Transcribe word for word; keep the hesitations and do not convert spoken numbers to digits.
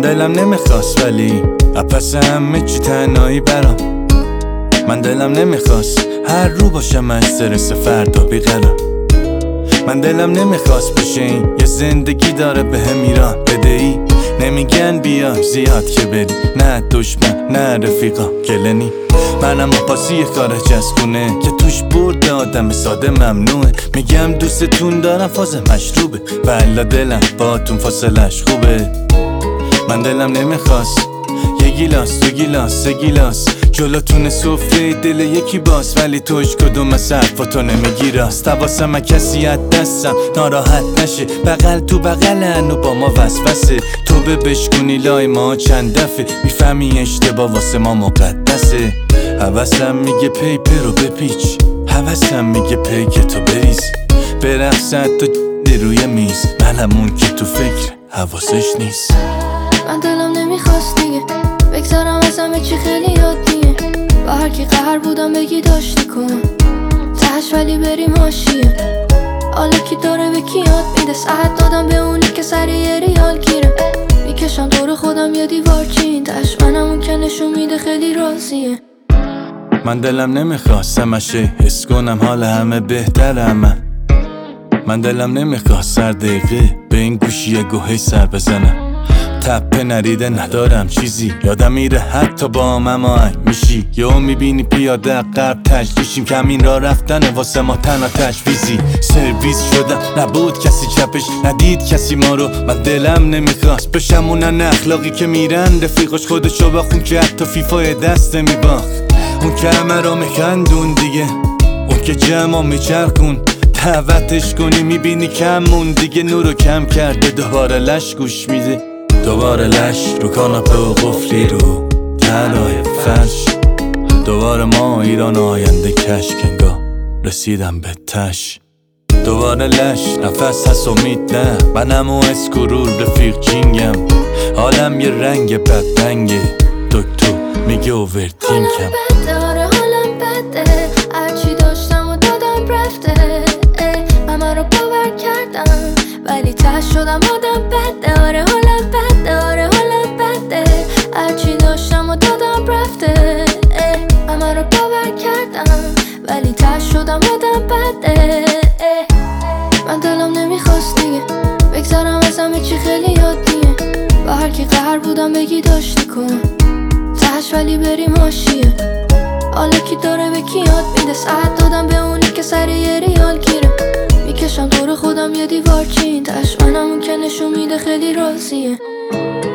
دلم نمیخواست ولی اپس همه چی تنهایی برام. من دلم نمیخواست هر رو باشم استرس فردا بیقرار. من دلم نمیخواست بشه این یه زندگی داره به هم ایران بدهی. نمیگن بیا زیاد که بری، نه دشمن نه رفیقا گلنی. منم پاسی یه کار چسبونه که توش برد آدم ساده ممنوعه. میگم دوستتون دارم فاز مشروبه، والا دلم باتون فاصلش خوبه. من دلم نمیخواست یه گیلاس دو گیلاس سه گیلاس جلوتون سفره دل یکی باز، ولی توش کدوم از حرفاتو نمیگی راست. حواسم کسی از دستم ناراحت نشه، بغل تو بغلن و با ما وسوسه. تو به بشکنی لای ما چند دفعه، میفهمی اشتباه واسه ما مقدسه. حواسم میگه پیپر رو بپیچ، حواسم میگه پیک تو بریز، برقصد تو روی میز. منم اون که تو فکر حواسش نیست. من دلم نمیخواست دیگه بگذارم از همه چی خیلی عادیه. با هر کی قهر بودم بگی داشتی کن تهش، ولی بریم حاشیه. حالا کی داره به کی یاد میده، ساعت دادم به اونی که سری یه ریال گیره. میکشم دور خودم یه دیوار چین تهش، منم اون که نشون میده خیلی راضیه. من دلم نمیخواست همشه حس کنم حال همه بهتره. من من دلم نمیخواست هر دقیقه به این گوشی گوهی سر بزنم. تپه نریده ندارم چیزی، یادم میره حتی با مماهنگ میشی. یهو میبینی پیاده قرب تجلیشیم، کمین را رفتن واسه ما تنها تجویزی. سرویس شدم نبود کسی چپش، ندید کسی ما رو. من دلم نمیخواست بشم اونن اخلاقی که میرن رفیقش خودشو بخون که حتی فیفای دست میباخت. اون که همه را میخندون دیگه، اون که جمع میچرخون دعوتش کنی میبینی کمون دیگه. نورو کم کرده دوباره لش گوش میده، دوباره لش رو کاناپه و قفلی رو تلای فرش. دوباره ما ایران آینده کشک انگاه رسیدم به تش. دوباره لش نفس هست امید نه، منم و اسکرور رفیق جینگم. حالم یه رنگ بدرنگه، دکتر میگه اوورتینکم. حالم بده حالم بده، هرچی داشتم و دادم رفته. همه رو باور کردم ولی تش شدم آدم بده. آره حالم بده آره حالم بده، هرچی داشتم و دادم رفته. همه رو باور کردم ولی تش شدم آدم بده. من دلم نمیخواست دیگه بگذارم از همه چی خیلی عادیه. با هر کی قهر بودم بگی داشتی کن تهش، ولی بریم حاشیه. حالا کی داره به کی یاد میده، ساعت دادم به اونی که سری یه ریال گیره. میکشم دور خودم یه دیوار چین تهش، منم اون که نشون میده خیلی راضیه.